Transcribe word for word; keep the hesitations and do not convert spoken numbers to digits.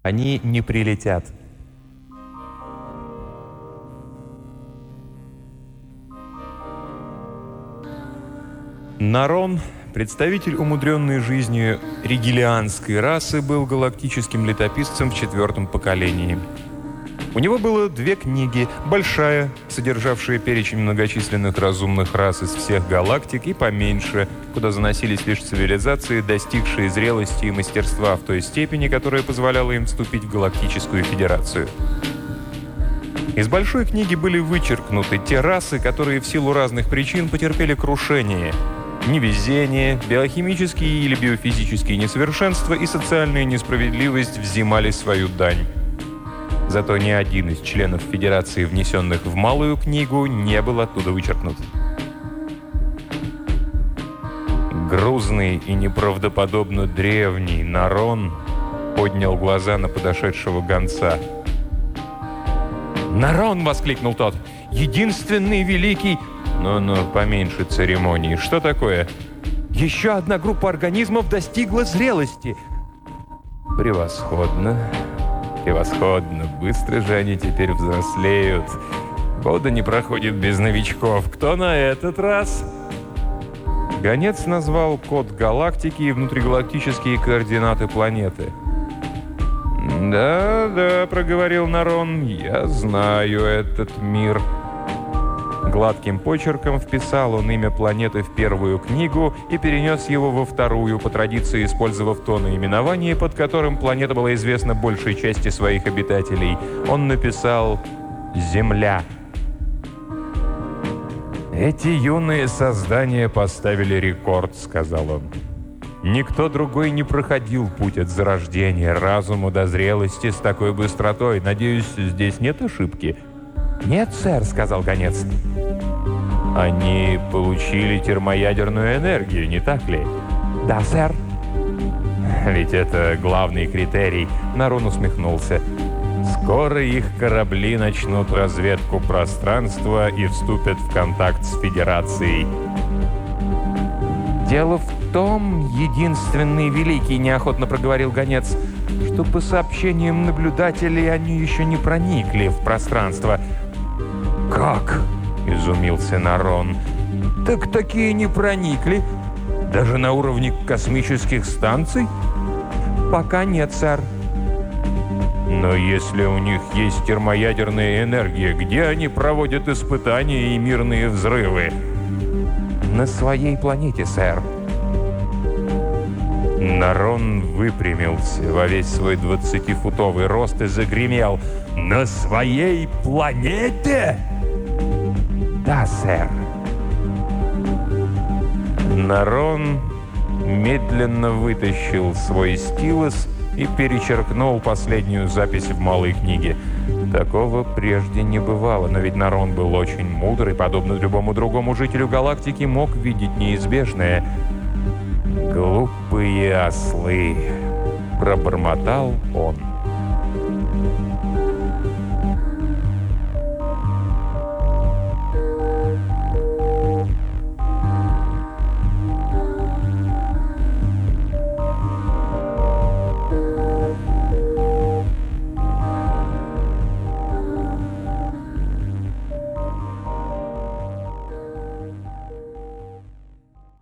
Они не прилетят. Нарон, представитель умудренной жизнью ригелианской расы, был галактическим летописцем в четвертом поколении. У него было две книги. Большая, содержавшая перечень многочисленных разумных рас из всех галактик, и поменьше, куда заносились лишь цивилизации, достигшие зрелости и мастерства в той степени, которая позволяла им вступить в Галактическую Федерацию. Из большой книги были вычеркнуты те расы, которые в силу разных причин потерпели крушение. Невезение, биохимические или биофизические несовершенства и социальная несправедливость взимали свою дань. Зато ни один из членов Федерации, внесенных в Малую книгу, не был оттуда вычеркнут. Грузный и неправдоподобно древний Нарон поднял глаза на подошедшего гонца. «Нарон!» — воскликнул тот. «Единственный великий...» «Ну-ну, поменьше церемоний. Что такое?» «Еще одна группа организмов достигла зрелости». «Превосходно. Превосходно. Быстро же они теперь взрослеют. Года не проходит без новичков. Кто на этот раз?» Гонец назвал код галактики и внутригалактические координаты планеты. «Да, да», — проговорил Нарон, — «я знаю этот мир». Гладким почерком вписал он имя планеты в первую книгу и перенес его во вторую, по традиции использовав то наименование, под которым планета была известна большей части своих обитателей. Он написал «Земля». «Эти юные создания поставили рекорд», — сказал он. «Никто другой не проходил путь от зарождения разума до зрелости с такой быстротой. Надеюсь, здесь нет ошибки?» «Нет, сэр», — сказал гонец. «Они получили термоядерную энергию, не так ли?» «Да, сэр». «Ведь это главный критерий», — Нарон усмехнулся. «Скоро их корабли начнут разведку пространства и вступят в контакт с Федерацией». «Дело в том, единственный великий», — неохотно проговорил гонец, «что по сообщениям наблюдателей они еще не проникли в пространство». «Как?» — изумился Нарон. «Так такие не проникли? Даже на уровне космических станций?» «Пока нет, сэр». «Но если у них есть термоядерная энергия, где они проводят испытания и мирные взрывы?» «На своей планете, сэр». Нарон выпрямился во весь свой двадцатифутовый рост и загремел. «На своей планете?» «Да, сэр». Нарон медленно вытащил свой стилус и перечеркнул последнюю запись в малой книге. Такого прежде не бывало, но ведь Нарон был очень мудр и, подобно любому другому жителю галактики, мог видеть неизбежное. «Глупые ослы!» — пробормотал он.